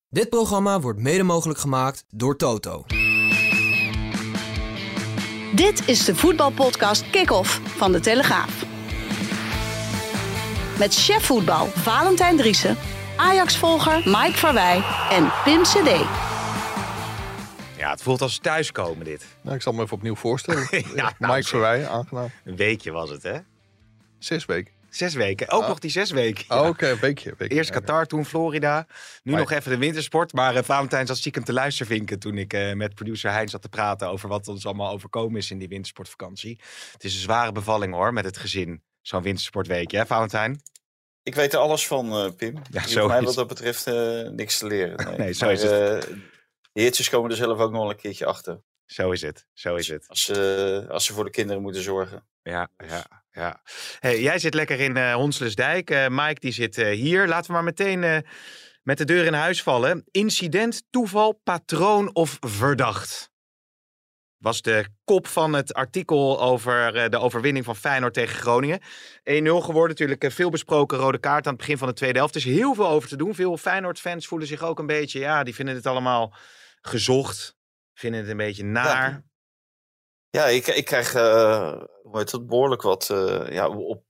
Dit programma wordt mede mogelijk gemaakt door Toto. Dit is de voetbalpodcast Kick-Off van De Telegraaf. Met chef voetbal Valentijn Driessen, Ajax-volger Mike Verwij en Pim CD. Ja, het voelt als thuiskomen dit. Nou, ik zal me even opnieuw voorstellen. Ja, Mike Verwij, aangenaam. Een weekje was het, hè? 6 weken. 6 weken. Ook nog die 6 weken. Ja. Oh, oké, een weekje. Eerst Qatar, toen Florida. Nu nog even de wintersport. Maar Valentijn zat stiekem te luistervinken toen ik met producer Hein zat te praten over wat ons allemaal overkomen is in die wintersportvakantie. Het is een zware bevalling hoor, met het gezin. Zo'n wintersportweekje, hè Valentijn? Ik weet er alles van, Pim. Ja, je hoeft mij wat dat betreft niks te leren. Nee, zo is het. De heertjes komen er zelf ook nog wel een keertje achter. Zo is het, zo is het. Als ze voor de kinderen moeten zorgen. Ja. Hey, jij zit lekker in Honslersdijk. Mike die zit hier. Laten we maar meteen met de deur in huis vallen. Incident, toeval, patroon of verdacht? Was de kop van het artikel over de overwinning van Feyenoord tegen Groningen. 1-0 geworden, natuurlijk veel besproken rode kaart aan het begin van de tweede helft. Er is heel veel over te doen. Veel Feyenoord-fans voelen zich ook een beetje, ja, die vinden het allemaal gezocht. Vinden het een beetje naar. Ja, ik krijg behoorlijk wat op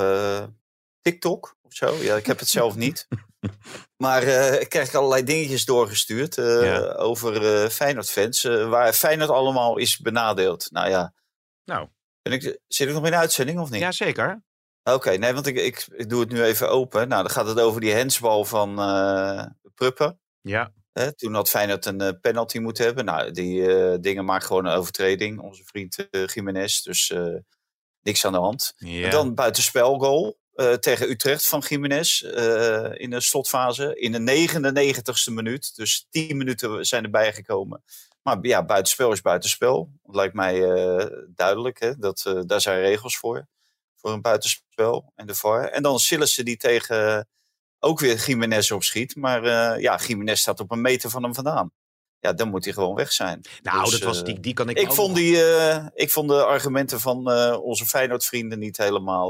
TikTok of zo. Ja, ik heb het zelf niet. Maar ik krijg allerlei dingetjes doorgestuurd over Feyenoord-fans. Waar Feyenoord allemaal is benadeeld. Nou ja. Nou. Zit ik nog in de uitzending of niet? Ja, zeker. Oké, nee, want ik doe het nu even open. Nou, dan gaat het over die handsbal van Pruppen. Ja. Toen had Feyenoord een penalty moeten hebben. Nou, die dingen maken gewoon een overtreding. Onze vriend Gimenez. Dus niks aan de hand. Ja. En dan buitenspelgoal tegen Utrecht van Gimenez. In de slotfase. In de 99ste minuut. Dus 10 minuten zijn erbij gekomen. Maar ja, buitenspel is buitenspel. Dat lijkt mij duidelijk. Hè? Daar zijn regels voor. Voor een buitenspel en de VAR. En dan Sillissen die tegen... ook weer Gimenez opschiet. Maar Gimenez staat op een meter van hem vandaan. Ja, dan moet hij gewoon weg zijn. Nou, dus, dat was die kan ik ik vond de argumenten van onze Feyenoord-vrienden niet helemaal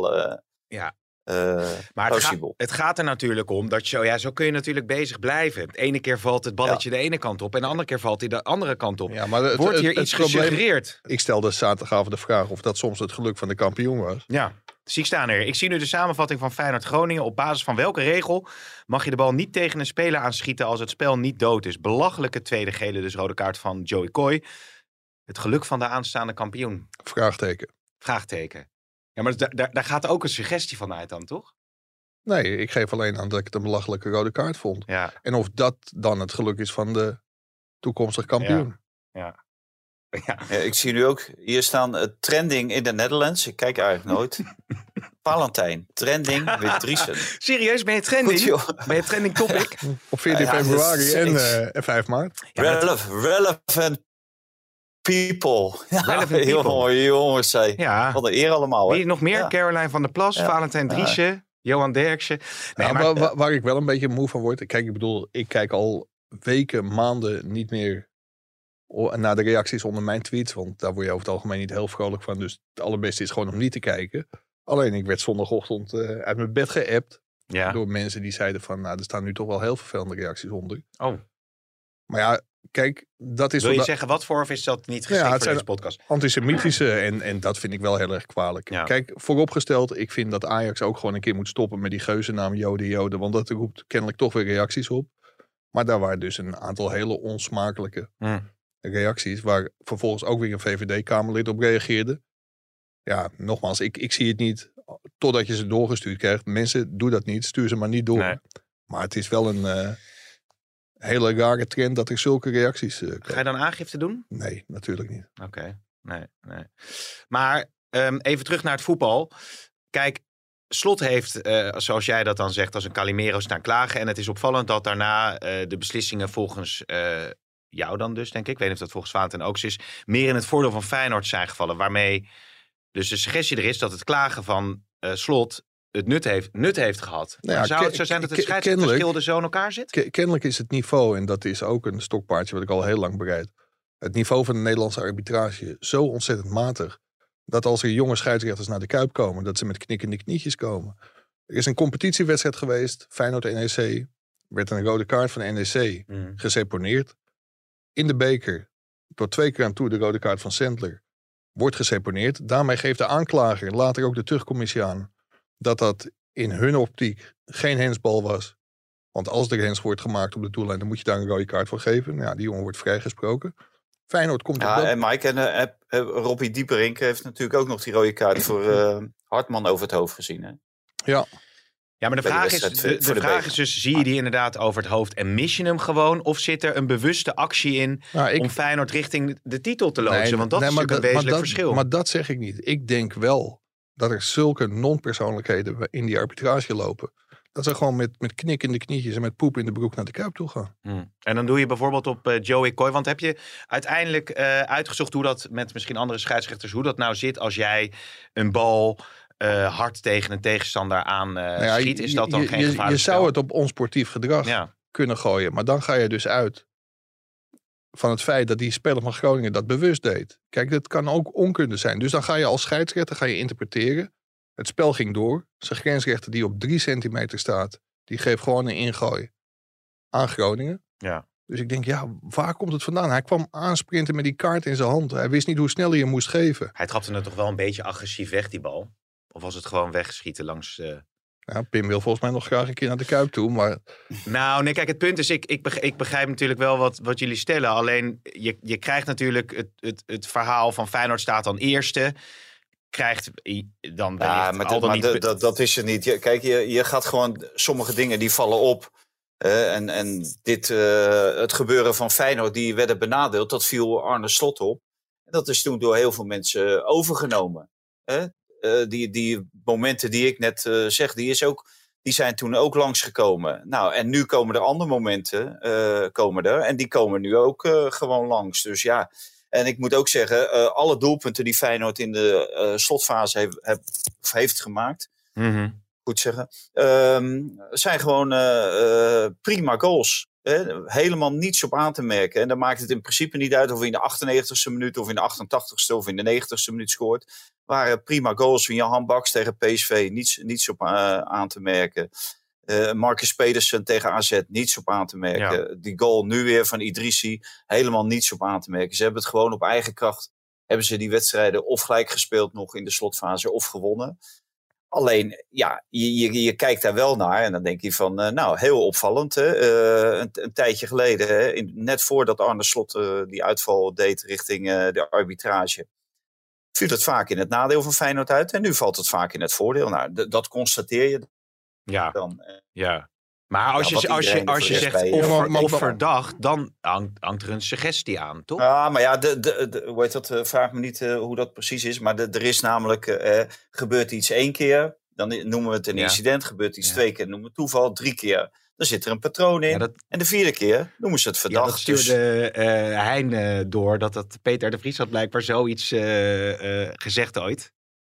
maar plausibel. Het gaat er natuurlijk om dat zo kun je natuurlijk bezig blijven. De ene keer valt het balletje de ene kant op en de andere keer valt hij de andere kant op. Ja, maar wordt hier iets gesuggereerd? Ik stelde zaterdagavond de vraag of dat soms het geluk van de kampioen was. Ja. Zie ik staan er. Ik zie nu de samenvatting van Feyenoord-Groningen. Op basis van welke regel mag je de bal niet tegen een speler aanschieten als het spel niet dood is? Belachelijke tweede gele, dus rode kaart van Joey Coy. Het geluk van de aanstaande kampioen. Vraagteken. Ja, maar daar gaat ook een suggestie van uit dan, toch? Nee, ik geef alleen aan dat ik het een belachelijke rode kaart vond. Ja. En of dat dan het geluk is van de toekomstige kampioen. Ja. Ja, ik zie nu ook hier staan trending in de Netherlands. Ik kijk eigenlijk nooit. Valentijn, trending with Driessen. Serieus, ben je trending? Goed, ben je trending topic? Op 14 februari en 5 maart. Relevant people. Relevant people. Mooie jongens, zei. Ja. Wat een eer allemaal. Wie nog meer? Ja. Caroline van der Plas, Valentijn Driessen, Johan Derksen. Nee, maar waar ik wel een beetje moe van word. Kijk, ik kijk al weken, maanden niet meer naar de reacties onder mijn tweets. Want daar word je over het algemeen niet heel vrolijk van. Dus het allerbeste is gewoon om niet te kijken. Alleen ik werd zondagochtend uit mijn bed geappt. Ja. Door mensen die zeiden van, nou, er staan nu toch wel heel vervelende reacties onder. Oh. Maar ja, kijk, dat is... Wil je zeggen wat voor of is dat niet geschikt voor deze podcast? Antisemitische en dat vind ik wel heel erg kwalijk. Ja. Kijk, vooropgesteld, ik vind dat Ajax ook gewoon een keer moet stoppen met die geuzennaam Joden. Want dat roept kennelijk toch weer reacties op. Maar daar waren dus een aantal hele onsmakelijke reacties. Waar vervolgens ook weer een VVD-Kamerlid op reageerde. Ja, nogmaals, ik zie het niet totdat je ze doorgestuurd krijgt. Mensen, doe dat niet. Stuur ze maar niet door. Nee. Maar het is wel een hele rare trend dat er zulke reacties komen. Ga je dan aangifte doen? Nee, natuurlijk niet. Oké, nee. Maar even terug naar het voetbal. Kijk, Slot heeft, zoals jij dat dan zegt, als een Calimero staan klagen. En het is opvallend dat daarna de beslissingen volgens jou dan dus, denk ik. Ik weet niet of dat volgens Valentijn ook is. Meer in het voordeel van Feyenoord zijn gevallen. Waarmee dus de suggestie er is dat het klagen van Slot het nut heeft gehad. Nou ja, zou het zo zijn dat het scheidsrechtersgilde zo in elkaar zit? Kennelijk is het niveau, en dat is ook een stokpaardje wat ik al heel lang bereid. Het niveau van de Nederlandse arbitrage zo ontzettend matig. Dat als er jonge scheidsrechters naar de Kuip komen, dat ze met knikkende knietjes komen. Er is een competitiewedstrijd geweest, Feyenoord-NEC. werd een rode kaart van NEC geseponeerd. In de beker, tot 2 keer aan toe de rode kaart van Sandler, wordt geseponeerd. Daarmee geeft de aanklager, later ook de terugcommissie aan, dat in hun optiek geen handsbal was. Want als er hands wordt gemaakt op de doellijn, dan moet je daar een rode kaart voor geven. Nou, die jongen wordt vrijgesproken. Feyenoord komt op dat... En Mike en Robbie Dieperink heeft natuurlijk ook nog die rode kaart voor Hartman over het hoofd gezien. Hè? Ja, maar de vraag is dus, zie je die inderdaad over het hoofd en mis je hem gewoon? Of zit er een bewuste actie in om Feyenoord richting de titel te loodsen? Want dat is natuurlijk een wezenlijk verschil. Maar dat zeg ik niet. Ik denk wel dat er zulke non-persoonlijkheden in die arbitrage lopen. Dat ze gewoon met knikkende knietjes en met poep in de broek naar de Kuip toe gaan. En dan doe je bijvoorbeeld op Joey Coy. Want heb je uiteindelijk uitgezocht hoe dat met misschien andere scheidsrechters, hoe dat nou zit als jij een bal hard tegen een tegenstander aan schiet? Is dat dan geen gevaarlijk Je zou het op onsportief gedrag kunnen gooien. Maar dan ga je dus uit van het feit dat die speler van Groningen dat bewust deed. Kijk, dat kan ook onkunde zijn. Dus dan ga je als scheidsrechter interpreteren. Het spel ging door. Zijn grensrechter die op 3 centimeter staat, die geeft gewoon een ingooi aan Groningen. Ja. Dus ik denk, waar komt het vandaan? Hij kwam aansprinten met die kaart in zijn hand. Hij wist niet hoe snel hij hem moest geven. Hij trapte het toch wel een beetje agressief weg, die bal? Of was het gewoon wegschieten langs... Ja, Pim wil volgens mij nog graag een keer naar de Kuip toe, maar... Nou, nee, kijk, het punt is, ik begrijp natuurlijk wel wat jullie stellen. Alleen, je krijgt natuurlijk het verhaal van Feyenoord staat dan eerste. Krijgt dan... Dat is het niet. Kijk, je gaat gewoon... Sommige dingen die vallen op. En dit, het gebeuren van Feyenoord, die werden benadeeld. Dat viel Arne Slot op. En dat is toen door heel veel mensen overgenomen. Die momenten die ik net zeg, die zijn toen ook langsgekomen. Nou, en nu komen er andere momenten. En die komen nu ook gewoon langs. Dus ja... En ik moet ook zeggen, alle doelpunten die Feyenoord in de slotfase heeft gemaakt, goed zeggen, zijn gewoon prima goals. Helemaal niets op aan te merken. En dan maakt het in principe niet uit of je in de 98ste minuut of in de 88ste of in de 90ste minuut scoort. Waren prima goals van Johan Baks tegen PSV, niets op aan te merken. Marcus Pedersen tegen AZ, niets op aan te merken. Ja. Die goal nu weer van Idrissi, helemaal niets op aan te merken. Ze hebben het gewoon op eigen kracht, hebben ze die wedstrijden of gelijk gespeeld nog in de slotfase of gewonnen. Alleen, ja, je kijkt daar wel naar en dan denk je van, heel opvallend. Hè? Een tijdje geleden, hè? Net voordat Arne Slot die uitval deed richting de arbitrage, viel het vaak in het nadeel van Feyenoord uit en nu valt het vaak in het voordeel. Nou, dat constateer je. Ja, dan, maar als je zegt of verdacht, dan hangt er een suggestie aan, toch? Ja, maar ja, hoe heet dat? Vraag me niet hoe dat precies is. Maar er is namelijk, gebeurt iets 1 keer, dan noemen we het een incident. Gebeurt iets 2 keer, noemen we het toeval. 3 keer, dan zit er een patroon in. Ja, en de 4e keer noemen ze het verdacht. Dat stuurde Hein door, dat Peter de Vries had blijkbaar zoiets gezegd ooit.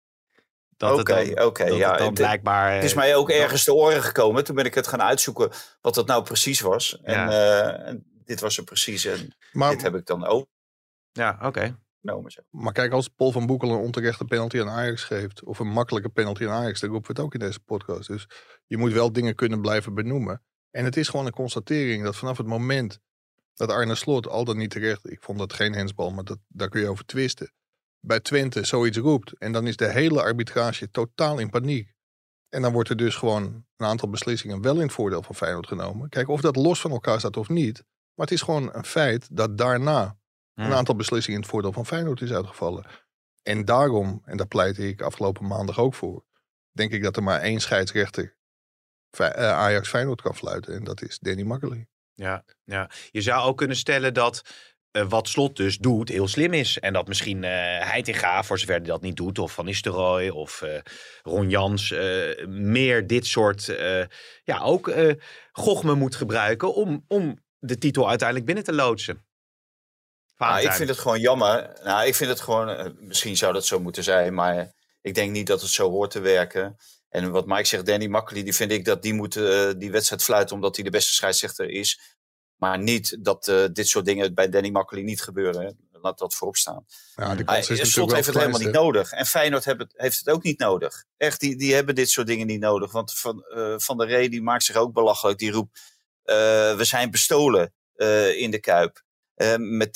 Oké. Blijkbaar, het is mij ook ergens te oren gekomen. Toen ben ik het gaan uitzoeken wat dat nou precies was. En dit was er precies. En dit heb ik dan ook. Ja, oké. Maar kijk, als Paul van Boekel een onterechte penalty aan Ajax geeft, of een makkelijke penalty aan Ajax, dan roepen we het ook in deze podcast. Dus je moet wel dingen kunnen blijven benoemen. En het is gewoon een constatering dat vanaf het moment dat Arne Slot, al dan niet terecht, ik vond dat geen handsbal, maar daar kun je over twisten, bij Twente zoiets roept. En dan is de hele arbitrage totaal in paniek. En dan wordt er dus gewoon een aantal beslissingen wel in het voordeel van Feyenoord genomen. Kijk, of dat los van elkaar staat of niet. Maar het is gewoon een feit dat daarna een aantal beslissingen in het voordeel van Feyenoord is uitgevallen. En daarom, en daar pleitte ik afgelopen maandag ook voor, denk ik dat er maar 1 scheidsrechter Ajax Feyenoord kan fluiten. En dat is Danny Makkely. Ja. Je zou ook kunnen stellen dat wat Slot dus doet heel slim is. En dat misschien Heitinga, voor zover hij dat niet doet, of Van Nistelrooy of Ron Jans, meer dit soort ook gochme moet gebruiken om de titel uiteindelijk binnen te loodsen. Ik vind het gewoon jammer. Ik vind het gewoon, misschien zou dat zo moeten zijn, maar ik denk niet dat het zo hoort te werken. En wat Mike zegt, Danny Makkely, die vind ik dat die moet die wedstrijd fluiten omdat hij de beste scheidsrechter is. Maar niet dat dit soort dingen bij Danny Makkely niet gebeuren. Hè. Laat dat voorop staan. Ja, Slot heeft het helemaal niet nodig. En Feyenoord heeft het ook niet nodig. Echt, die hebben dit soort dingen niet nodig. Want Van der Rey die maakt zich ook belachelijk. Die roept we zijn bestolen in de Kuip. Met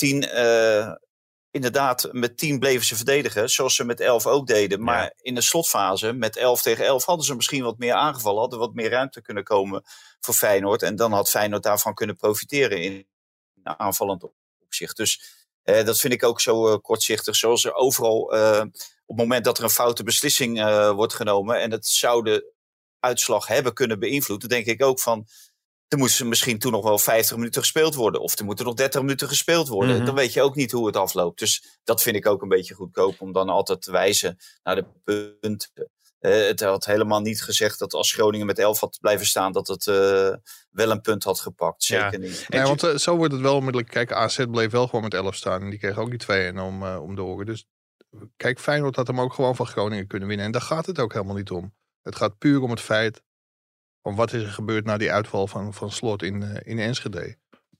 10 bleven ze verdedigen, zoals ze met 11 ook deden. Maar in de slotfase, met 11 tegen 11, hadden ze misschien wat meer aangevallen. Hadden wat meer ruimte kunnen komen voor Feyenoord. En dan had Feyenoord daarvan kunnen profiteren in aanvallend opzicht. Dus dat vind ik ook zo kortzichtig. Zoals er overal op het moment dat er een foute beslissing wordt genomen. En het zou de uitslag hebben kunnen beïnvloeden. Dan denk ik ook van, er moeten misschien toen nog wel 50 minuten gespeeld worden. Of er moeten nog 30 minuten gespeeld worden. Mm-hmm. Dan weet je ook niet hoe het afloopt. Dus dat vind ik ook een beetje goedkoop. Om dan altijd te wijzen naar de punten. Het had helemaal niet gezegd dat als Groningen met 11 had blijven staan, dat het wel een punt had gepakt. Zeker niet. Nee, want zo wordt het wel onmiddellijk. Kijk, AZ bleef wel gewoon met 11 staan. En die kreeg ook die 2-1 om de oren. Dus kijk, Feyenoord had hem ook gewoon van Groningen kunnen winnen. En daar gaat het ook helemaal niet om. Het gaat puur om het feit van wat is er gebeurd na die uitval van Slot in Enschede.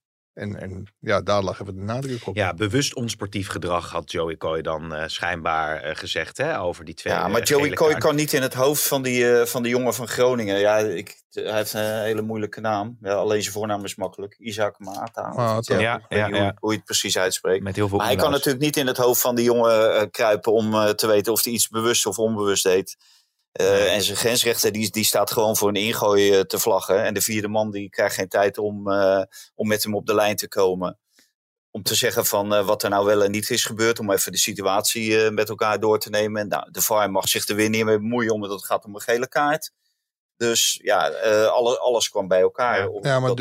En ja, daar lag even de nadruk op. Ja, bewust onsportief gedrag had Joey Coy dan schijnbaar gezegd, hè, over die 2. Ja, maar Joey Coy kan niet in het hoofd van die jongen van Groningen. Ja, hij heeft een hele moeilijke naam. Ja, alleen zijn voornaam is makkelijk. Isaac Mata. Hoe je het precies uitspreekt. Met heel veel maar hij kan natuurlijk niet in het hoofd van die jongen kruipen om te weten of hij iets bewust of onbewust deed. En zijn grensrechter die staat gewoon voor een ingooi te vlaggen. En de vierde man die krijgt geen tijd om met hem op de lijn te komen. Om te zeggen van wat er nou wel en niet is gebeurd. Om even de situatie met elkaar door te nemen. En nou, de VAR mag zich er weer niet mee bemoeien, omdat het gaat om een gele kaart. Dus ja, alles kwam bij elkaar. Ja, maar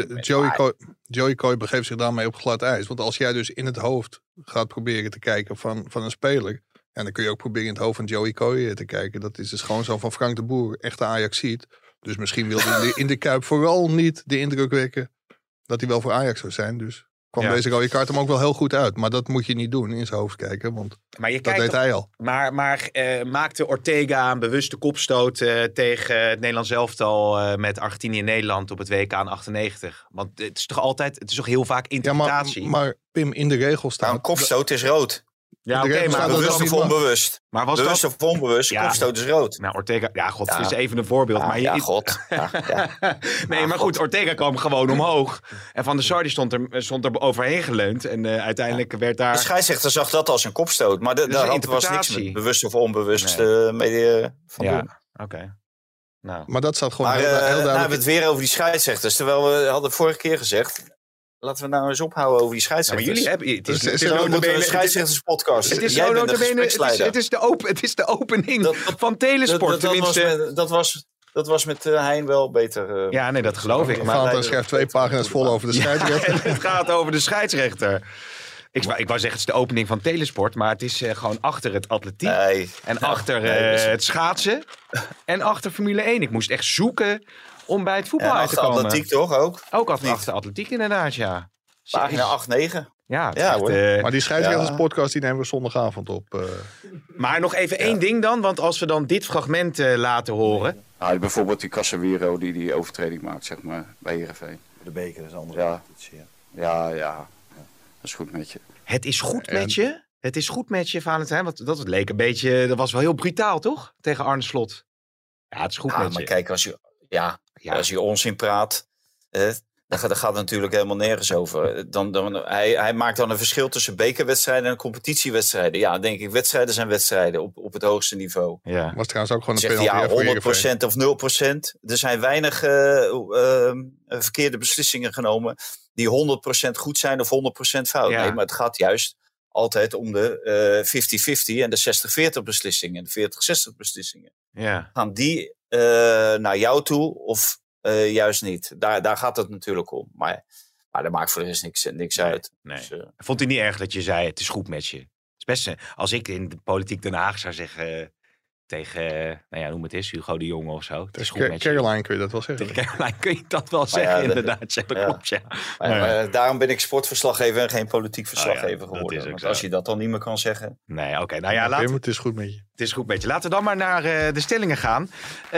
Joey Coy begeeft zich daarmee op glad ijs. Want als jij dus in het hoofd gaat proberen te kijken van een speler. En dan kun je ook proberen in het hoofd van Joey Coy te kijken. Dat is dus gewoon zo van Frank de Boer, echte Ajaxiet. Dus misschien wilde hij in de Kuip vooral niet de indruk wekken dat hij wel voor Ajax zou zijn. Dus kwam deze rode kaart hem ook wel heel goed uit. Maar dat moet je niet doen, in zijn hoofd kijken. Want dat deed hij al. Maar maakte Ortega een bewuste kopstoot tegen het Nederlands elftal met Argentinië en Nederland op het WK in 98? Want het is toch heel vaak interpretatie? Ja, maar Pim, in de regels staat... Nou, een kopstoot is rood. Ja, oké, maar bewust of onbewust. Maar was bewust of onbewust, kopstoot is rood. Nou, Ortega, het is even een voorbeeld. Maar nee, maar goed, Ortega kwam gewoon omhoog. En Van der Sar die stond er overheen geleund. En uiteindelijk werd daar... De scheidsrechter zag dat als een kopstoot. Maar daar was niks met bewust of onbewust mee van doen. Oké. Nou. Maar dat staat gewoon heel duidelijk. Nou hebben we het weer over die scheidsrechters. Terwijl we hadden vorige keer gezegd... Laten we nou eens ophouden over die scheidsrechters. Maar jullie hebben... Het is een scheidsrechterspodcast. Het is de opening van Telesport. Dat was met Hein wel beter. Ja, nee, dat geloof ik. Valentin schrijft 2 pagina's vol over de scheidsrechter. Het gaat over de scheidsrechter. Ik wou zeggen, het is de opening van Telesport. Maar het is gewoon achter het atletiek. En achter het schaatsen. En achter Formule 1. Ik moest echt zoeken... om bij het voetbal uit te komen. Atletiek toch ook? Ook achter atletiek inderdaad, ja. Pagina 8-9. Ja, maar die scheidsrechterspodcast die nemen we zondagavond op. Maar nog even één ding dan. Want als we dan dit fragment laten horen. Nou, bijvoorbeeld die Casemiro die overtreding maakt, zeg maar, bij Heerenveen. De beker is een andere competitie. Ja. Dat is goed met je. Het is goed met je? Het is goed met je, Valentijn. Want dat leek een beetje... Dat was wel heel brutaal, toch? Tegen Arne Slot. Ja, het is goed met je. Maar kijk, als je onzin praat, dan gaat het natuurlijk helemaal nergens over. Hij maakt dan een verschil tussen bekerwedstrijden en competitiewedstrijden. Ja, denk ik, wedstrijden zijn wedstrijden op het hoogste niveau. Ja. Was trouwens ook gewoon een penalty. 100% of 0%. Er zijn weinig verkeerde beslissingen genomen die 100% goed zijn of 100% fout. Ja. Nee, maar het gaat juist altijd om de 50-50 en de 60-40 beslissingen. De 40-60 beslissingen. Ja. Gaan die naar jou toe of juist niet? Daar gaat het natuurlijk om. Maar dat maakt voor de rest niks uit. Nee. Dus, vond hij niet erg dat je zei, het is goed met je? Het is best, als ik in de politiek Den Haag zou zeggen tegen, noem het eens, Hugo de Jonge of zo. Het is goed met je. Caroline kun je dat wel zeggen. Tegen Caroline kun je dat wel zeggen, inderdaad. Dat klopt, ja. Maar daarom ben ik sportverslaggever en geen politiek verslaggever geworden. Want als je dat dan niet meer kan zeggen. Nee, oké. Nou ja, het is goed met je. Het is goed met je. Laten we dan maar naar de stellingen gaan.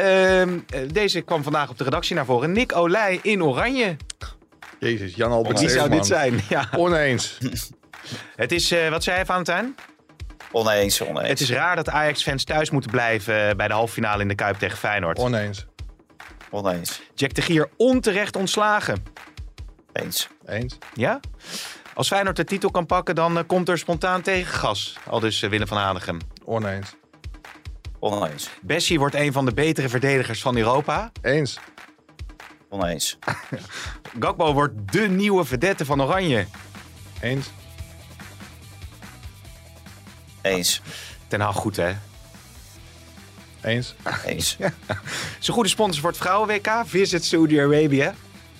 Deze kwam vandaag op de redactie naar voren. Nick Olij in oranje. Jezus, Jan Albert Wie zou dit zijn? Ja. Oneens. Het is, wat zei je, Valentijn? Oneens. Het is raar dat Ajax-fans thuis moeten blijven bij de halve finale in de Kuip tegen Feyenoord. Oneens. Oneens. Jack de Gier onterecht ontslagen. Eens. Ja? Als Feyenoord de titel kan pakken, dan komt er spontaan tegengas. Al dus Willem van Hanegem. Oneens. Bessie wordt een van de betere verdedigers van Europa. Oneens. Gakpo wordt de nieuwe vedette van Oranje. Eens. Ten Hag goed, hè? Eens. Ja. Zo'n goede sponsor voor het vrouwen-WK. Visit Saudi-Arabië.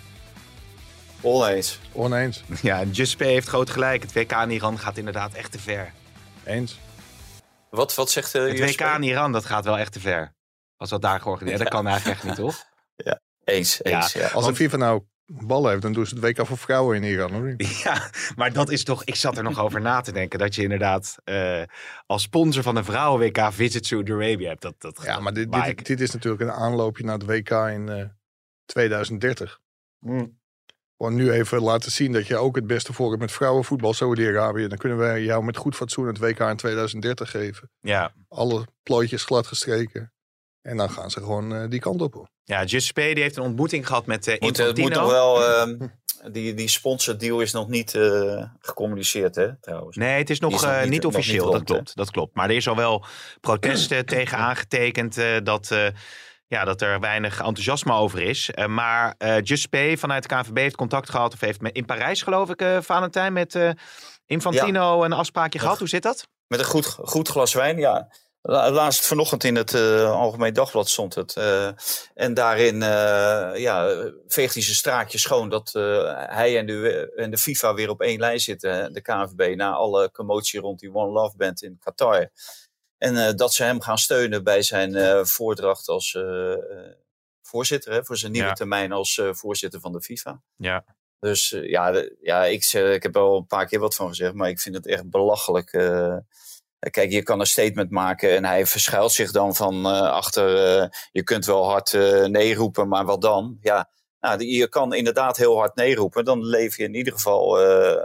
Oneens. Ja, Giuseppe heeft groot gelijk. Het WK in Iran gaat inderdaad echt te ver. Wat zegt Het WK in Iran, dat gaat wel echt te ver. Als dat daar georganiseerd dat kan eigenlijk echt niet, toch? Eens. Ja. Als de FIFA nou ballen heeft, dan doen ze het WK voor vrouwen in Iran, hoor. Ja, maar dat is toch... Ik zat er nog over na te denken. Dat je inderdaad als sponsor van een vrouwen-WK Visit Saudi-Arabië hebt. Maar dit is natuurlijk een aanloopje naar het WK in 2030. Gewoon nu even laten zien dat je ook het beste voor hebt met vrouwenvoetbal Saudi-Arabië. Dan kunnen wij jou met goed fatsoen het WK in 2030 geven. Ja. Alle plooitjes glad gestreken. En dan gaan ze gewoon die kant op, hoor. Ja, Giuseppe die heeft een ontmoeting gehad met Infantino. Het moet toch wel... Die sponsordeal is nog niet gecommuniceerd, hè, trouwens. Nee, het is nog niet officieel, nog niet rond, dat klopt. Maar er is al wel protesten tegen aangetekend dat er weinig enthousiasme over is. Maar Giuseppe vanuit de KNVB heeft contact gehad, of heeft in Parijs, geloof ik, Valentijn, met Infantino een afspraakje gehad. Hoe zit dat? Met een goed glas wijn, ja. Laatst vanochtend in het Algemeen Dagblad stond het. En daarin veegt hij zijn straatje schoon dat hij en de FIFA weer op één lijn zitten. De KNVB, na alle commotie rond die One Love Band in Qatar. En dat ze hem gaan steunen bij zijn voordracht als voorzitter. Voor zijn nieuwe termijn als voorzitter van de FIFA. Ja. Dus ik heb er al een paar keer wat van gezegd. Maar ik vind het echt belachelijk. Kijk, je kan een statement maken en hij verschuilt zich dan van achter... je kunt wel hard nee roepen, maar wat dan? Ja, nou, je kan inderdaad heel hard nee roepen. Dan leef je in ieder geval...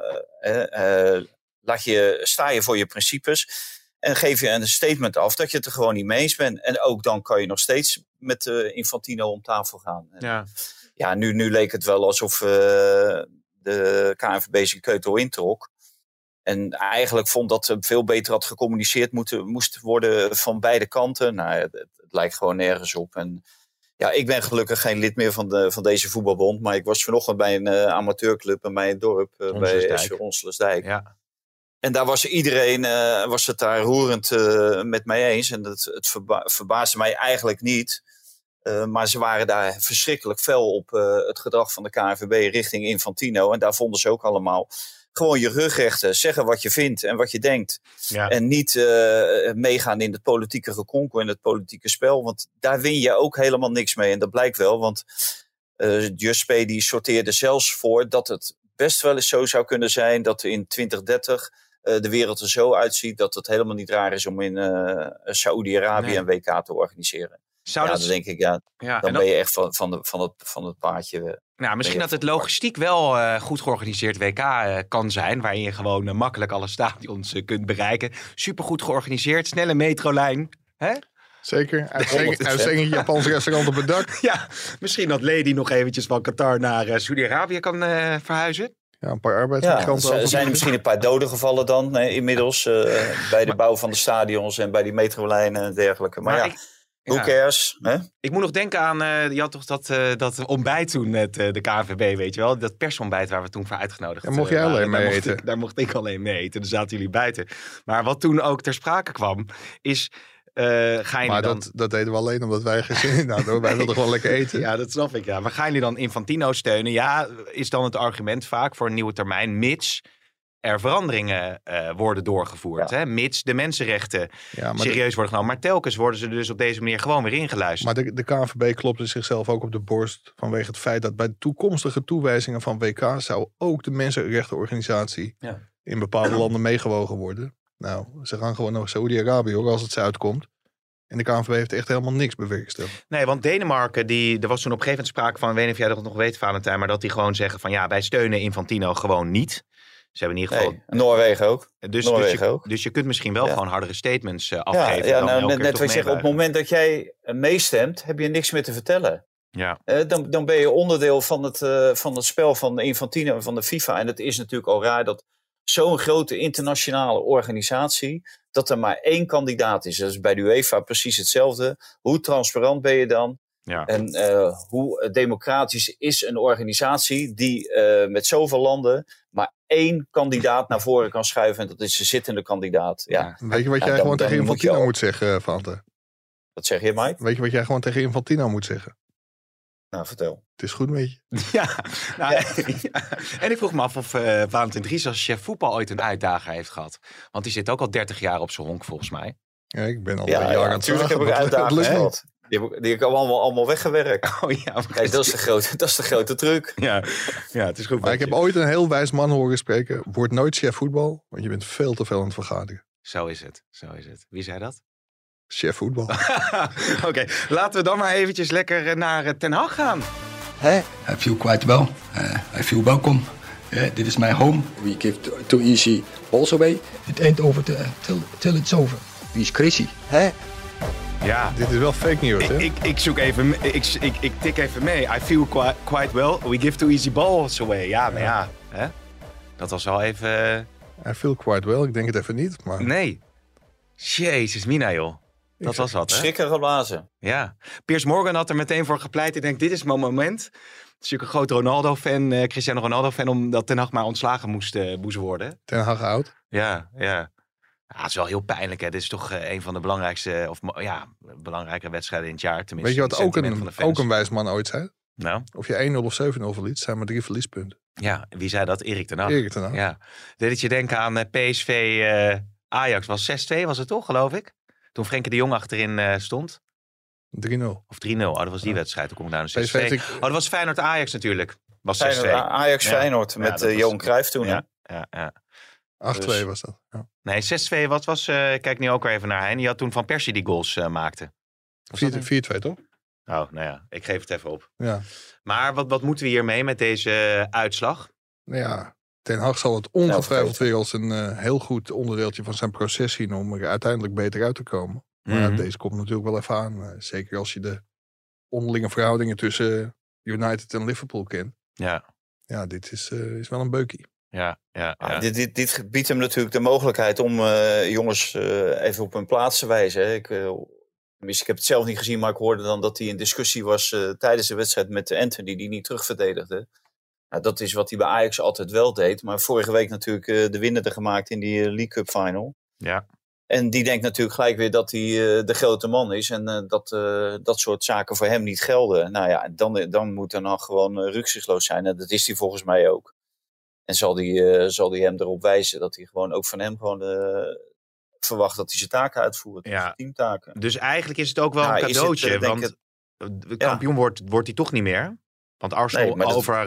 sta je voor je principes en geef je een statement af dat je het er gewoon niet mee eens bent. En ook dan kan je nog steeds met Infantino om tafel gaan. Ja, nu leek het wel alsof de KNVB zijn keutel introk. En eigenlijk vond dat veel beter had gecommuniceerd moest worden van beide kanten. Nou, het lijkt gewoon nergens op. En ja, ik ben gelukkig geen lid meer van deze voetbalbond. Maar ik was vanochtend bij een amateurclub in mijn dorp, bij SV Onselersdijk. Ja. En daar was iedereen was het daar roerend met mij eens. En het verbaasde mij eigenlijk niet. Maar ze waren daar verschrikkelijk fel op het gedrag van de KNVB richting Infantino. En daar vonden ze ook allemaal... Gewoon je rug rechten, zeggen wat je vindt en wat je denkt. Ja. En niet meegaan in het politieke gekonkel en het politieke spel. Want daar win je ook helemaal niks mee. En dat blijkt wel, want Giuseppe die sorteerde zelfs voor dat het best wel eens zo zou kunnen zijn dat in 2030 de wereld er zo uitziet dat het helemaal niet raar is om in Saoedi-Arabië een WK te organiseren. Dan denk ik, dan ben je echt van het paardje. Nou, misschien dat het logistiek wel goed georganiseerd WK kan zijn. Waarin je gewoon makkelijk alle stadions kunt bereiken. Supergoed georganiseerd, snelle metrolijn. Hè? Zeker. Uitstekend Japans restaurant op het dak. Ja, misschien dat Lady nog eventjes van Qatar naar Saudi-Arabië kan verhuizen. Ja, een paar arbeidsmigranten. Er zijn er misschien een paar doden gevallen dan inmiddels. Bij de bouw van de stadions en bij die metrolijnen en dergelijke. Maar who cares? Hè? Ik moet nog denken aan, je had toch dat ontbijt toen met de KNVB, weet je wel? Dat persontbijt waar we toen voor uitgenodigd waren. Mocht jij alleen mee eten? Daar mocht ik alleen mee eten. Dan zaten jullie buiten. Maar wat toen ook ter sprake kwam, is... ga je maar dan... dat deden we alleen omdat wij geen zin in hadden. Wij wilden gewoon lekker eten. Ja, dat snap ik. Ja. Maar gaan jullie dan Infantino steunen? Ja, is dan het argument vaak voor een nieuwe termijn, mits er veranderingen worden doorgevoerd. Hè? Mits de mensenrechten serieus worden genomen. Maar telkens worden ze dus op deze manier gewoon weer ingeluisterd. Maar de KNVB klopte zichzelf ook op de borst vanwege het feit dat bij toekomstige toewijzingen van WK zou ook de mensenrechtenorganisatie in bepaalde landen meegewogen worden. Nou, ze gaan gewoon naar Saoedi-Arabië hoor, als het ze uitkomt. En de KNVB heeft echt helemaal niks bewerkstelligd. Nee, want Denemarken, er was toen op een gegeven moment sprake van, ik weet niet of jij dat nog weet, Valentijn, maar dat die gewoon zeggen van wij steunen Infantino gewoon niet. Ze hebben in ieder geval... Noorwegen ook. Dus je kunt misschien wel gewoon hardere statements afgeven. Net wat ik zeg, op het moment dat jij meestemt, heb je niks meer te vertellen. Ja. Dan ben je onderdeel van het spel van de Infantino en van de FIFA. En het is natuurlijk al raar dat zo'n grote internationale organisatie, dat er maar 1 kandidaat is. Dat is bij de UEFA precies hetzelfde. Hoe transparant ben je dan? Ja. En hoe democratisch is een organisatie die met zoveel landen maar 1 kandidaat naar voren kan schuiven. En dat is de zittende kandidaat. Ja. Weet je wat jij gewoon tegen Infantino moet zeggen, Vante? Wat zeg je, Mike? Weet je wat jij gewoon tegen Infantino moet zeggen? Nou, vertel. Het is goed met je. Ja, En ik vroeg me af of Valentin Dries als chef voetbal ooit een uitdager heeft gehad. Want die zit ook al 30 jaar op zijn honk, volgens mij. Ja, ik ben al een jaar aan het natuurlijk heb ik uitdagers gehad. Die heb ik allemaal weggewerkt. Oh ja, kijk, dat is de grote truc. Ja, het is goed. Maar ik heb ooit een heel wijs man horen spreken. Word nooit chef voetbal, want je bent veel te veel aan het vergaderen. Zo is het. Wie zei dat? Chef voetbal. Oké, laten we dan maar eventjes lekker naar Ten Hag gaan. I feel quite well. I feel welcome. Dit is my home. We give too easy balls away. It ain't over till it's over. Wie is crazy? Ja. Dit is wel fake news, hè? Ik zoek even, ik tik even mee. I feel quite well. We give too easy balls away. Ja, maar ja. Hè? Dat was wel even... I feel quite well. Ik denk het even niet, maar... Nee. Jezus, Mina, joh. Dat was wat, hè? Schrikken geblazen. Ja. Piers Morgan had er meteen voor gepleit. Ik denk, dit is mijn moment. Het is natuurlijk een groot Ronaldo-fan, Cristiano Ronaldo-fan, omdat Ten Hag maar ontslagen moest worden. Ten Hag oud. Ja. Ja, het is wel heel pijnlijk, hè. Dit is toch een van de belangrijkste, belangrijke wedstrijden in het jaar. Tenminste, weet je wat ook een wijs man ooit zei? Nou? Of je 1-0 of 7-0 verliest, zijn maar 3 verliespunten. Ja, wie zei dat? Erik ten Hag. Erik ten Hag. Ja. Deed je denken aan PSV Ajax, was 6-2 was het toch, geloof ik? Toen Frenkie de Jong achterin stond. 3-0. Of 3-0. Oh, dat was die wedstrijd. Toen kom ik naar een 6-2. PSV, dat was Feyenoord Ajax natuurlijk. Was 6-2. Ajax-Feyenoord met Johan Cruijff toen. Ja. 8-2 was dat. Ja. Nee, 6-2. Wat was... kijk nu ook weer even naar hij. Die had toen Van Persie die goals maakte. 4-2 toch? Oh, nou ja. Ik geef het even op. Ja. Maar wat moeten we hiermee met deze uitslag? Nou ja, Ten Hag zal het ongetwijfeld weer als een heel goed onderdeeltje van zijn proces zien om er uiteindelijk beter uit te komen. Maar deze komt natuurlijk wel even aan. Zeker als je de onderlinge verhoudingen tussen United en Liverpool kent. Ja, dit is wel een beukie. Ja. Dit biedt hem natuurlijk de mogelijkheid om jongens even op hun plaats te wijzen. Hè. Ik heb het zelf niet gezien, maar ik hoorde dan dat hij in discussie was tijdens de wedstrijd met Anthony, die niet terugverdedigde. Nou, dat is wat hij bij Ajax altijd wel deed. Maar vorige week natuurlijk de winnende gemaakt in die League Cup Final. Ja. En die denkt natuurlijk gelijk weer dat hij de grote man is. En dat soort zaken voor hem niet gelden. Nou ja, dan moet er nog gewoon rukzichtloos zijn. En dat is hij volgens mij ook. En zal die hem erop wijzen dat hij gewoon ook van hem gewoon verwacht dat hij zijn taken uitvoert. Ja. Zijn teamtaken. Dus eigenlijk is het ook wel een cadeautje. Want kampioen wordt hij toch niet meer. Want Arsenal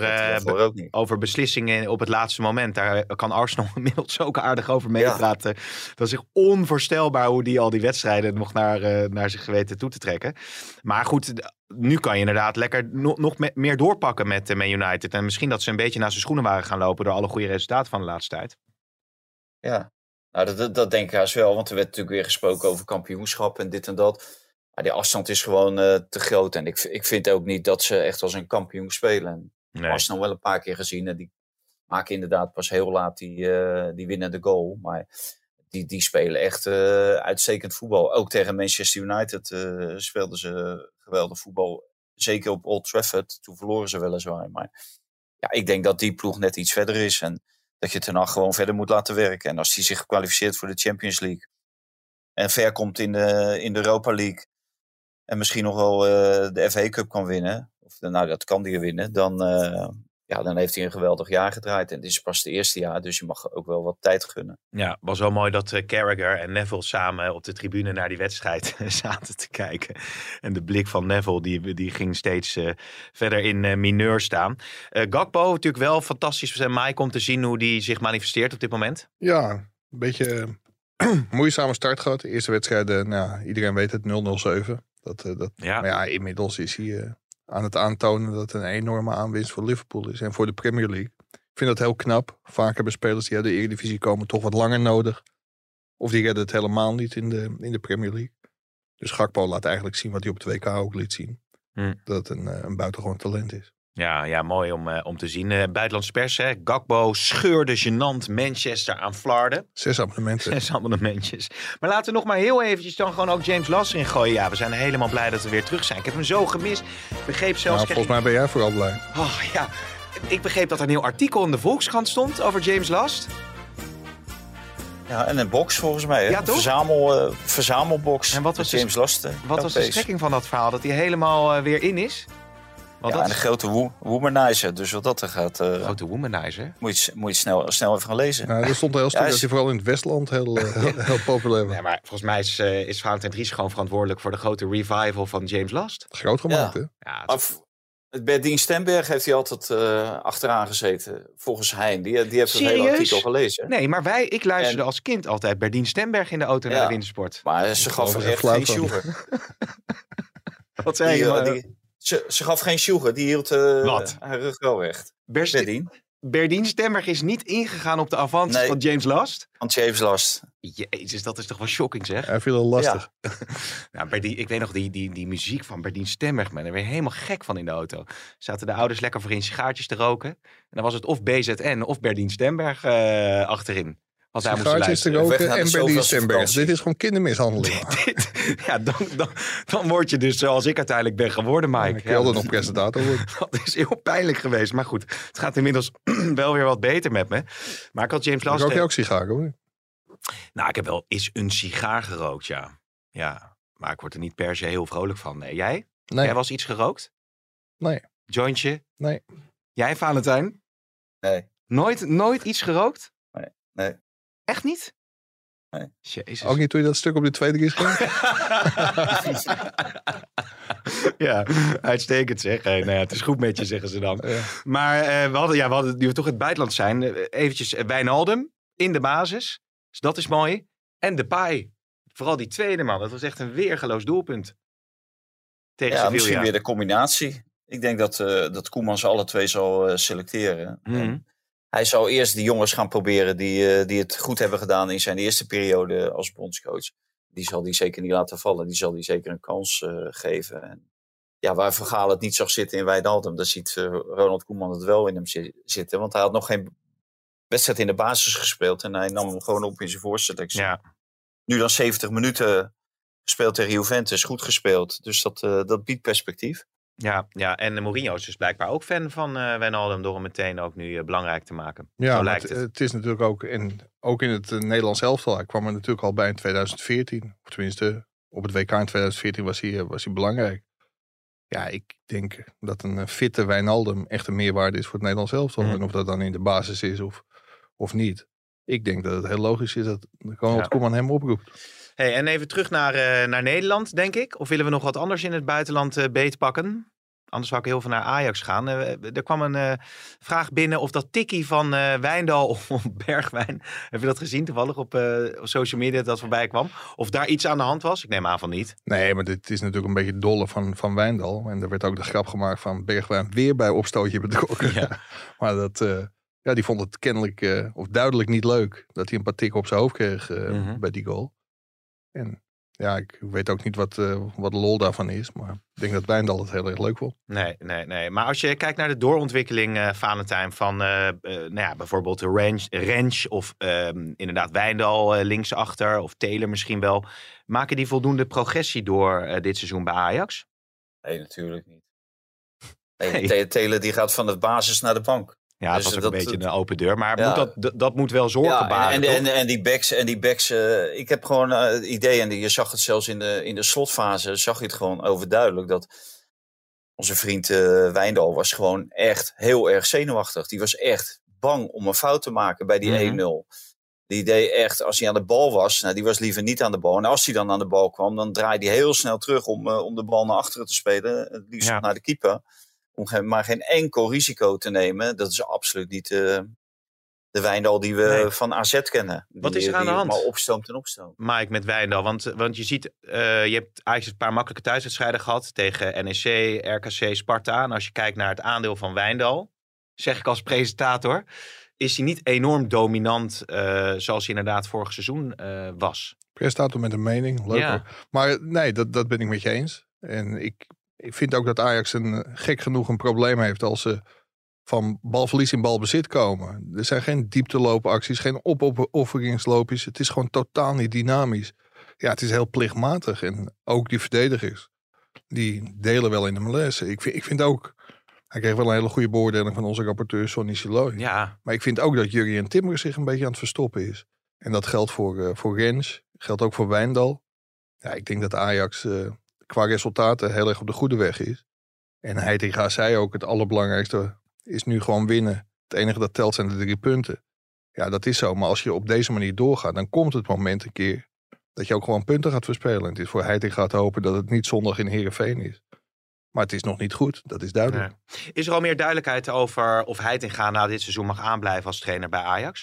over beslissingen op het laatste moment, daar kan Arsenal inmiddels ook aardig over meepraten. Dat is echt onvoorstelbaar hoe die al die wedstrijden nog naar zich weten toe te trekken. Maar goed, nu kan je inderdaad lekker nog meer doorpakken met Man United. En misschien dat ze een beetje naar zijn schoenen waren gaan lopen door alle goede resultaten van de laatste tijd. Ja, nou dat denk ik haast wel. Want er werd natuurlijk weer gesproken over kampioenschap en dit en dat. Maar die afstand is gewoon te groot. En ik vind ook niet dat ze echt als een kampioen spelen. Nee. Arsenal wel een paar keer gezien. En die maken inderdaad pas heel laat die winnende goal. Maar die spelen echt uitstekend voetbal. Ook tegen Manchester United speelden ze geweldig voetbal. Zeker op Old Trafford. Toen verloren ze weliswaar. Maar ja, ik denk dat die ploeg net iets verder is. En dat je Ten Hag gewoon verder moet laten werken. En als die zich kwalificeert voor de Champions League. En ver komt in de Europa League. En misschien nog wel de FA Cup kan winnen. Of dat kan hij winnen. Dan heeft hij een geweldig jaar gedraaid. En dit is pas het eerste jaar. Dus je mag ook wel wat tijd gunnen. Ja, was wel mooi dat Carragher en Neville samen op de tribune naar die wedstrijd zaten te kijken. En de blik van Neville die ging steeds verder in mineur staan. Gakpo natuurlijk wel fantastisch voor zijn Mike om te zien hoe die zich manifesteert op dit moment. Ja, een beetje moeizame start gehad. De eerste wedstrijd, iedereen weet het, 0-0-7. Maar ja, inmiddels is hij aan het aantonen dat het een enorme aanwinst voor Liverpool is. En voor de Premier League. Ik vind dat heel knap. Vaak hebben spelers die uit de Eredivisie komen toch wat langer nodig. Of die redden het helemaal niet in de Premier League. Dus Gakpo laat eigenlijk zien wat hij op het WK ook liet zien. dat het een buitengewoon talent is. Ja, mooi om te zien. Buitenlandse pers, hè. Gakpo scheurde gênant Manchester aan Vlaarden. 6 abonnementen. 6 abonnementjes. Maar laten we nog maar heel eventjes dan gewoon ook James Lass erin gooien. Ja, we zijn helemaal blij dat we weer terug zijn. Ik heb hem zo gemist. Begreep zelfs... Nou, volgens mij ben jij vooral blij. Oh ja, ik begreep dat er een heel artikel in de Volkskrant stond over James Last. Ja, en een box volgens mij. Hè? Ja, toch? Verzamelbox. En wat was James Last? Wat was de strekking van dat verhaal? Dat hij helemaal weer in is? Want en een grote womanizer. Dus wat dat er gaat... grote womanizer? Moet je snel even gaan lezen. Nou, er stond heel stuk dat hij vooral in het Westland heel populair was. Nee, maar volgens mij is Valentijn Dries gewoon verantwoordelijk voor de grote revival van James Last. Groot gemaakt, hè? Ja, Berdien Stenberg heeft hij altijd achteraan gezeten. Volgens Hein. Die heeft het hele artikel gelezen. Nee, maar ik luisterde als kind altijd Berdien Stenberg in de auto naar de wintersport. Maar ze gaf echt geen sjoegen. Wat zei je? Ze gaf geen sjoegen. Die hield haar rug wel recht. Berdien Stenberg is niet ingegaan op de avance van James Last? Van James Last. Jezus, dat is toch wel shocking, zeg? Hij viel al lastig. Ja. Nou, ik weet nog die muziek van Berdien Stenberg. Daar werd je helemaal gek van in de auto. Zaten de ouders lekker voor in sigaartjes te roken. En dan was het of BZN of Berdien Stenberg achterin. Want hij moest luisteren. Te roken en Berdien Stenberg. Dit is gewoon kindermishandeling. Dan word je dus zoals ik uiteindelijk ben geworden, Mike. Ik wilde nog presentator worden. Dat is heel pijnlijk geweest. Maar goed, het gaat inmiddels wel weer wat beter met me. Maar ik had James Last... Rook je ook sigaar, hoor? Nou, ik heb wel eens een sigaar gerookt, ja. Ja, maar ik word er niet per se heel vrolijk van. Nee, jij? Nee. Jij wel eens iets gerookt? Nee. Jointje? Nee. Jij, Valentijn? Nee. Nooit iets gerookt? Nee. Echt niet? Nee. Jezus. Ook niet toen je dat stuk op de tweede keer schreef? Ja, uitstekend zeg. Nou ja, het is goed met je, zeggen ze dan. Ja. Maar we hadden nu we toch in het buitenland zijn. Eventjes Wijnaldum in de basis. Dus dat is mooi. En Depay. Vooral die tweede man. Dat was echt een weergeloos doelpunt. Tegen Sevilla. Misschien weer de combinatie. Ik denk dat Koeman ze alle twee zal selecteren. Hij zal eerst de jongens gaan proberen die het goed hebben gedaan in zijn eerste periode als bondscoach. Die zal die zeker niet laten vallen. Die zal die zeker een kans geven. En ja, waar Van Gaal het niet zag zitten in Wijnaldum, daar ziet Ronald Koeman het wel in hem zitten. Want hij had nog geen wedstrijd in de basis gespeeld en hij nam hem gewoon op in zijn voorselectie. Ja. Nu dan 70 minuten gespeeld tegen Juventus, goed gespeeld. Dus dat biedt perspectief. Ja, en Mourinho is dus blijkbaar ook fan van Wijnaldum door hem meteen ook nu belangrijk te maken. Ja, zo lijkt het is natuurlijk ook in het Nederlands elftal. Hij kwam er natuurlijk al bij in 2014. Of tenminste, op het WK in 2014 was hij belangrijk. Ja, ik denk dat een fitte Wijnaldum echt een meerwaarde is voor het Nederlands elftal. En of dat dan in de basis is of niet. Ik denk dat het heel logisch is dat Ronald Koeman hem oproept. Hey, en even terug naar Nederland, denk ik. Of willen we nog wat anders in het buitenland beetpakken? Anders zou ik heel veel naar Ajax gaan. Er kwam een vraag binnen of dat tikkie van Wijndal of Bergwijn... Heb je dat gezien toevallig op social media dat voorbij kwam? Of daar iets aan de hand was? Ik neem aan van niet. Nee, maar dit is natuurlijk een beetje dolle van Wijndal. En er werd ook de grap gemaakt van Bergwijn weer bij opstootje betrokken. Ja. Maar die vond het kennelijk of duidelijk niet leuk dat hij een paar tikken op zijn hoofd kreeg bij die goal. En ja, ik weet ook niet wat de lol daarvan is. Maar ik denk dat Wijndal het heel erg leuk vond. Nee. Maar als je kijkt naar de doorontwikkeling, Valentijn, van bijvoorbeeld de Rens of inderdaad Wijndal linksachter of Taylor misschien wel. Maken die voldoende progressie door dit seizoen bij Ajax? Nee, natuurlijk niet. Nee. Taylor die gaat van de basis naar de bank. Ja, het was ook een beetje een open deur. Maar dat moet wel zorgen baren. En die backs. Ik heb gewoon het idee, en je zag het zelfs in de slotfase, zag je het gewoon overduidelijk, dat onze vriend Wijndal was gewoon echt heel erg zenuwachtig. Die was echt bang om een fout te maken bij die 1-0. Die deed echt, als hij aan de bal was, die was liever niet aan de bal. En als hij dan aan de bal kwam, dan draaide hij heel snel terug om de bal naar achteren te spelen. Het liefst naar de keeper. Om maar geen enkel risico te nemen. Dat is absoluut niet de Wijndal die we van AZ kennen. Wat is er aan de hand? Maar opstoomt en opstoomt. Mike, met Wijndal. Want je ziet, je hebt eigenlijk een paar makkelijke thuiswedstrijden gehad. Tegen NEC, RKC, Sparta. En als je kijkt naar het aandeel van Wijndal, zeg ik als presentator, is hij niet enorm dominant zoals hij inderdaad vorig seizoen was. Presentator met een mening. Leuk hoor. Maar nee, dat ben ik met je eens. En Ik vind ook dat Ajax gek genoeg een probleem heeft als ze van balverlies in balbezit komen. Er zijn geen diepteloopacties, geen opofferingsloopjes. Het is gewoon totaal niet dynamisch. Ja, het is heel plichtmatig. En ook die verdedigers, die delen wel in de malaise. Ik vind ook, hij kreeg wel een hele goede beoordeling van onze rapporteur Sonny Siloy. Ja. Maar ik vind ook dat Jurrien Timber zich een beetje aan het verstoppen is. En dat geldt voor Rens, geldt ook voor Wijndal. Ja, ik denk dat Ajax qua resultaten heel erg op de goede weg is. En Heitinga zei ook, het allerbelangrijkste is nu gewoon winnen. Het enige dat telt zijn de 3 punten. Ja, dat is zo. Maar als je op deze manier doorgaat, dan komt het moment een keer dat je ook gewoon punten gaat verspelen. En het is voor Heitinga te hopen dat het niet zondag in Heerenveen is. Maar het is nog niet goed, dat is duidelijk. Nee. Is er al meer duidelijkheid over of Heitinga na dit seizoen mag aanblijven als trainer bij Ajax?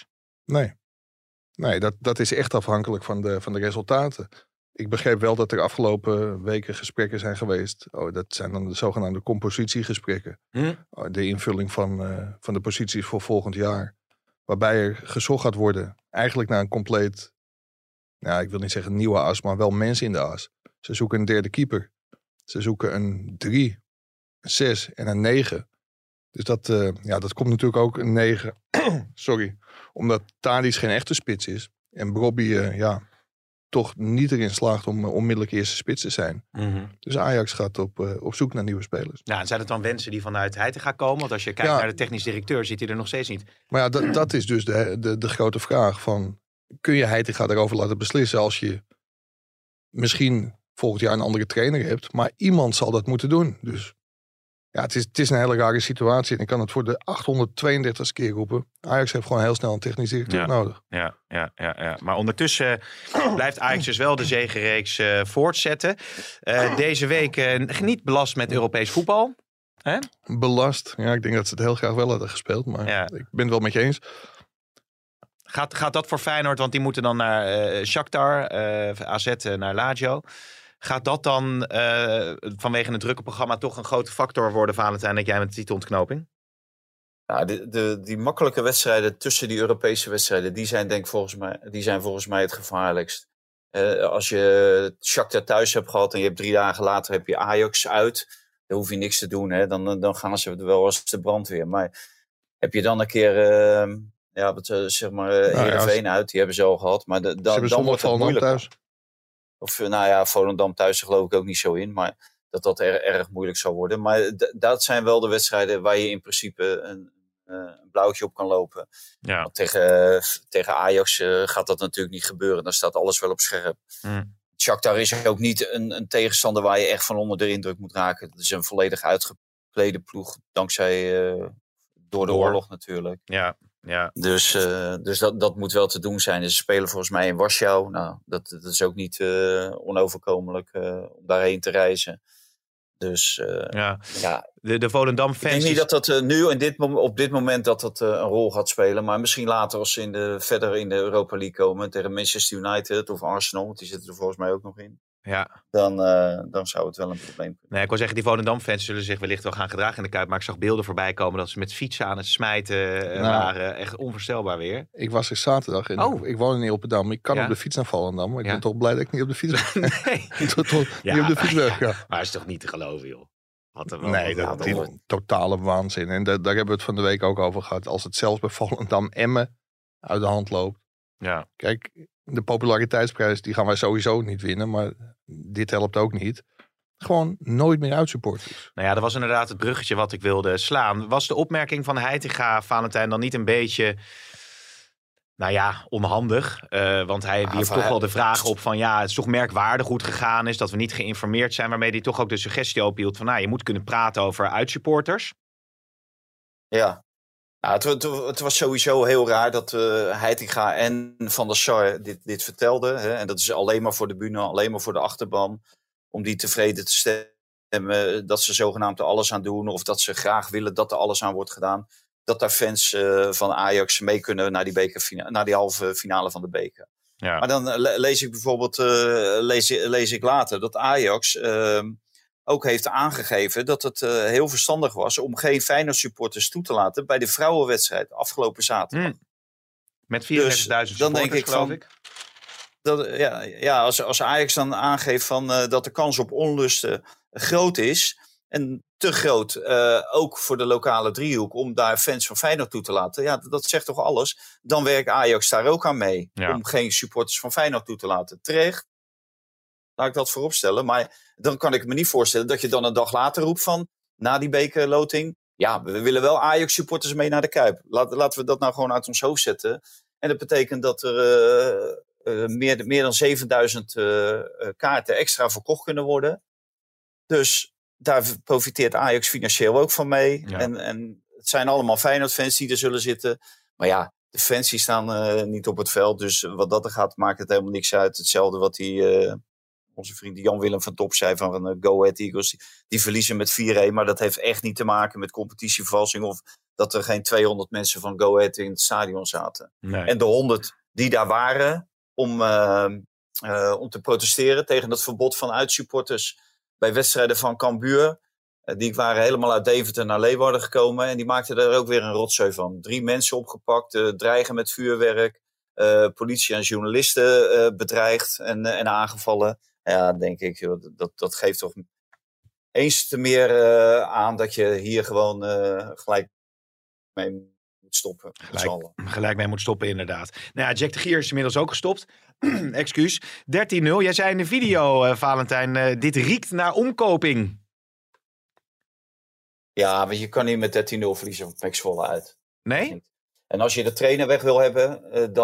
Nee, dat is echt afhankelijk van de resultaten. Ik begreep wel dat er afgelopen weken gesprekken zijn geweest. Dat zijn dan de zogenaamde compositiegesprekken. De invulling van de posities voor volgend jaar. Waarbij er gezocht gaat worden eigenlijk naar een compleet, ik wil niet zeggen nieuwe as, maar wel mensen in de as. Ze zoeken een 3e keeper. Ze zoeken een 3, een 6 en een 9. Dus dat komt natuurlijk ook een 9. Sorry. Omdat Tadic geen echte spits is. En Brobbey toch niet erin slaagt om onmiddellijk eerste spits te zijn. Mm-hmm. Dus Ajax gaat op zoek naar nieuwe spelers. Ja, en zijn het dan wensen die vanuit Heitinga komen? Want als je kijkt naar de technisch directeur, zit hij er nog steeds niet. Maar ja, dat is dus de grote vraag van, kun je Heitinga daarover laten beslissen als je misschien volgend jaar een andere trainer hebt, maar iemand zal dat moeten doen. Dus ja, het is een hele rare situatie. En ik kan het voor de 832ste keer roepen. Ajax heeft gewoon heel snel een technisch directeur nodig. Ja. Maar ondertussen blijft Ajax dus wel de zegenreeks voortzetten. Deze week niet belast met Europees voetbal. Hè? Belast? Ja, ik denk dat ze het heel graag wel hadden gespeeld. Maar ik ben het wel met je eens. Gaat dat voor Feyenoord? Want die moeten dan naar Shakhtar, AZ naar Lazio. Gaat dat dan vanwege een drukke programma toch een grote factor worden, Valentijn, dat jij met de titelontknoping? Nou, die makkelijke wedstrijden tussen die Europese wedstrijden, die zijn volgens mij het gevaarlijkst. Als je Shakhtar thuis hebt gehad en je hebt 3 dagen later heb je Ajax uit, dan hoef je niks te doen. Hè? Dan gaan ze wel als de brandweer. Maar heb je dan een keer Heerenveen uit, die hebben ze al gehad. Maar dan wordt het moeilijk thuis. Of Volendam thuis geloof ik ook niet zo in. Maar dat erg moeilijk zal worden. Maar dat zijn wel de wedstrijden waar je in principe een blauwtje op kan lopen. Ja. Want tegen Ajax gaat dat natuurlijk niet gebeuren. Dan staat alles wel op scherp. Shakhtar is ook niet een tegenstander waar je echt van onder de indruk moet raken. Het is een volledig uitgeklede ploeg. Dankzij door de oorlog natuurlijk. Ja. Dus dat moet wel te doen zijn. Ze spelen volgens mij in Warschau. Nou, dat is ook niet onoverkomelijk om daarheen te reizen. Dus de Volendam-fans... Ik denk niet dat dat nu op dit moment dat een rol gaat spelen. Maar misschien later als ze verder in de Europa League komen tegen Manchester United of Arsenal. Want die zitten er volgens mij ook nog in. Ja. Dan zou het wel een probleem kunnen. Nee, ik wil zeggen, die Volendam-fans zullen zich wellicht wel gaan gedragen in de Kuip. Maar ik zag beelden voorbij komen dat ze met fietsen aan het smijten waren. Echt onvoorstelbaar weer. Ik was er zaterdag en ik woon in Ilpendam. Ik kan op de fiets naar Volendam. Maar ik ben toch blij dat ik niet op de fiets ben. Niet op de fiets ben. Ja. Maar is toch niet te geloven, joh. Dat is totale waanzin. En daar hebben we het van de week ook over gehad. Als het zelfs bij Volendam Emmen uit de hand loopt. Ja. Kijk, de populariteitsprijs die gaan wij sowieso niet winnen. Maar dit helpt ook niet. Gewoon nooit meer uitsupporters. Nou ja, dat was inderdaad het bruggetje wat ik wilde slaan. Was de opmerking van Heitinga, Valentijn, dan niet een beetje... onhandig. Want hij wierp toch wel de vraag op van... het is toch merkwaardig hoe het gegaan is... dat we niet geïnformeerd zijn... waarmee hij toch ook de suggestie ophield van... je moet kunnen praten over uitsupporters. Ja. Het was sowieso heel raar dat Heitinga en Van der Sar dit vertelden. Hè? En dat is alleen maar voor de bühne, alleen maar voor de achterban. Om die tevreden te stemmen dat ze zogenaamd er alles aan doen. Of dat ze graag willen dat er alles aan wordt gedaan. Dat daar fans van Ajax mee kunnen naar die halve finale van de beker. Ja. Maar dan lees ik bijvoorbeeld lees ik later dat Ajax ook heeft aangegeven dat het heel verstandig was om geen Feyenoord supporters toe te laten bij de vrouwenwedstrijd afgelopen zaterdag. Met 34.000 supporters, dan denk ik geloof ik. Als Ajax dan aangeeft dat de kans op onlusten groot is, En te groot, ook voor de lokale driehoek, om daar fans van Feyenoord toe te laten. Ja, dat zegt toch alles. Dan werkt Ajax daar ook aan mee. Ja. Om geen supporters van Feyenoord toe te laten. Terecht. Laat ik dat voorop stellen. Maar dan kan ik me niet voorstellen dat je dan een dag later roept van, na die bekerloting, ja, we willen wel Ajax supporters mee naar de Kuip. Laten we dat nou gewoon uit ons hoofd zetten. En dat betekent dat er meer dan 7000 kaarten extra verkocht kunnen worden. Dus daar profiteert Ajax financieel ook van mee. Ja. En het zijn allemaal Feyenoord-fans die er zullen zitten. Maar ja, de fans die staan niet op het veld. Dus wat dat er gaat, maakt het helemaal niks uit. Hetzelfde wat onze vriend Jan-Willem van Top zei van Go Ahead Eagles. Die verliezen met 4-1. Maar dat heeft echt niet te maken met competitievervalsing. Of dat er geen 200 mensen van Go Ahead in het stadion zaten. Nee. En de 100 die daar waren om te protesteren tegen het verbod van uitsupporters bij wedstrijden van Cambuur. Die waren helemaal uit Deventer naar Leeuwarden gekomen. En die maakten er ook weer een rotzooi van. 3 mensen opgepakt, dreigen met vuurwerk. Politie en journalisten bedreigd en aangevallen. Ja, denk ik, dat geeft toch eens te meer aan dat je hier gewoon gelijk mee moet stoppen. Gelijk mee moet stoppen, inderdaad. Nou ja, Jack de Gier is inmiddels ook gestopt. Excuus. 13-0. Jij zei in de video, Valentijn, dit riekt naar omkoping. Ja, maar je kan niet met 13-0 verliezen van PEC Zwolle uit. Nee? En als je de trainer weg wil hebben,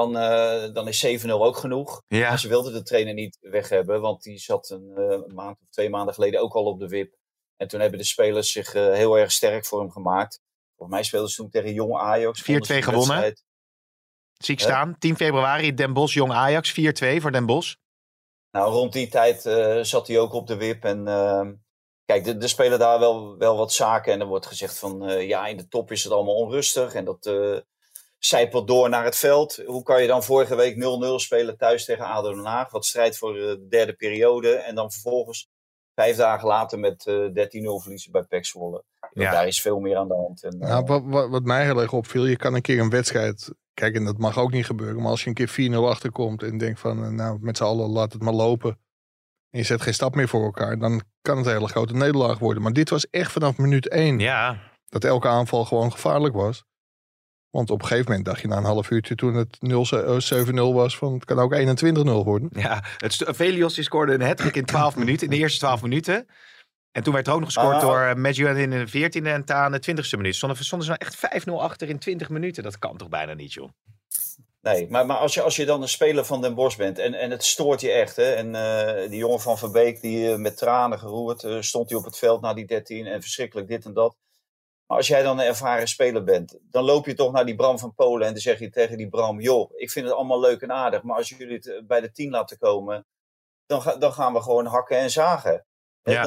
dan is 7-0 ook genoeg. Ja. Maar ze wilden de trainer niet weg hebben, want die zat een maand of 2 maanden geleden ook al op de wip. En toen hebben de spelers zich heel erg sterk voor hem gemaakt. Volgens mij speelden ze toen tegen Jong Ajax. 4-2 gewonnen. Zie ik staan. 10 februari, Den Bosch, Jong Ajax. 4-2 voor Den Bosch. Nou, rond die tijd zat hij ook op de wip. En kijk, er spelen daar wel wat zaken. En er wordt gezegd van, ja, in de top is het allemaal onrustig. En dat zijpelt door naar het veld. Hoe kan je dan vorige week 0-0 spelen thuis tegen ADO Den Haag? Wat strijd voor de derde periode. En dan vervolgens 5 dagen later met 13-0 verliezen bij PEC Zwolle. Ja. Daar is veel meer aan de hand. En, wat mij heel erg opviel, je kan een keer een wedstrijd... Kijk, en dat mag ook niet gebeuren. Maar als je een keer 4-0 achterkomt en denkt van... nou, met z'n allen laat het maar lopen. En je zet geen stap meer voor elkaar. Dan kan het een hele grote nederlaag worden. Maar dit was echt vanaf minuut 1. Ja. Dat elke aanval gewoon gevaarlijk was. Want op een gegeven moment dacht je na een half uurtje toen het 7-0 was... van het kan ook 21-0 worden. Ja, Velios die scoorde een hat-trick in 12 minuten. In de eerste 12 minuten. En toen werd er ook nog gescoord door Medjuan in de 14e en Taan de 20e minuut. Stonden ze nou echt 5-0 achter in 20 minuten? Dat kan toch bijna niet, joh? Nee, maar als je dan een speler van Den Bosch bent en het stoort je echt. Hè, en die jongen van Verbeek die met tranen geroerd stond hij op het veld na die 13 en verschrikkelijk dit en dat. Maar als jij dan een ervaren speler bent, dan loop je toch naar die Bram van Polen en dan zeg je tegen die Bram, joh, ik vind het allemaal leuk en aardig, maar als jullie het bij de 10 laten komen, dan gaan we gewoon hakken en zagen. Ja.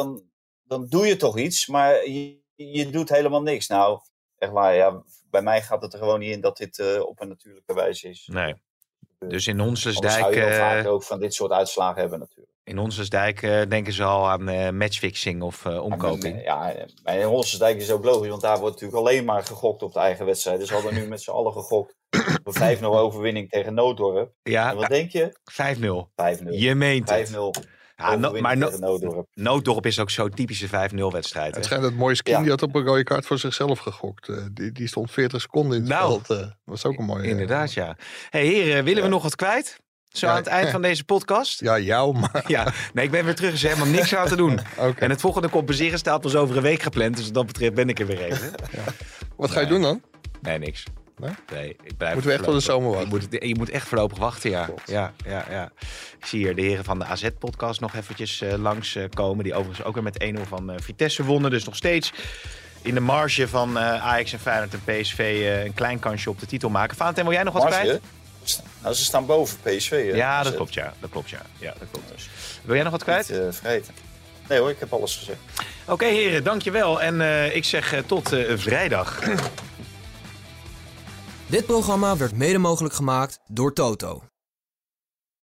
Dan doe je toch iets, maar je doet helemaal niks. Nou, echt waar, ja, bij mij gaat het er gewoon niet in dat dit op een natuurlijke wijze is. Nee. Dus in Honselsdijk... zou je vaak ook van dit soort uitslagen hebben natuurlijk. In Honselsdijk denken ze al aan matchfixing of omkoping. Ja, maar in Honselsdijk is het ook logisch, want daar wordt natuurlijk alleen maar gegokt op de eigen wedstrijd. Dus ze hadden nu met z'n allen gegokt op een 5-0 overwinning tegen Nooddorp. Ja, en wat denk je? 5-0. Je meent het. 5-0. Ja, maar Nooddorp is ook zo'n typische 5-0-wedstrijd. Het schijnt dat Mooie Skin, die had op een rode kaart voor zichzelf gegokt. Die stond 40 seconden in het veld. Dat was ook een mooie... Inderdaad, ja. Hey heren, willen we nog wat kwijt? Zo aan het eind van deze podcast? Ja, jou, maar... Ja, nee, ik ben weer terug. Er is helemaal niks aan te doen. Okay. En het volgende compenseren staat pas over een week gepland. Dus wat dat betreft ben ik er weer even. Ja. Wat ga je doen dan? Nee, niks. Nee, ik blijf moeten we echt tot de zomer wachten? Je moet echt voorlopig wachten, ja. Ja. Ik zie hier de heren van de AZ-podcast nog eventjes langskomen. Die overigens ook weer met 1-0 van Vitesse wonnen. Dus nog steeds in de marge van Ajax en Feyenoord en PSV een klein kansje op de titel maken. Valentijn, wil jij nog wat kwijt? Nou, ze staan boven PSV. Ja, dat klopt, ja. Dat klopt. Dus. Wil jij nog wat kwijt? Niet vergeten. Nee hoor, ik heb alles gezegd. Oké, heren, dankjewel. En ik zeg tot vrijdag. Dit programma werd mede mogelijk gemaakt door Toto.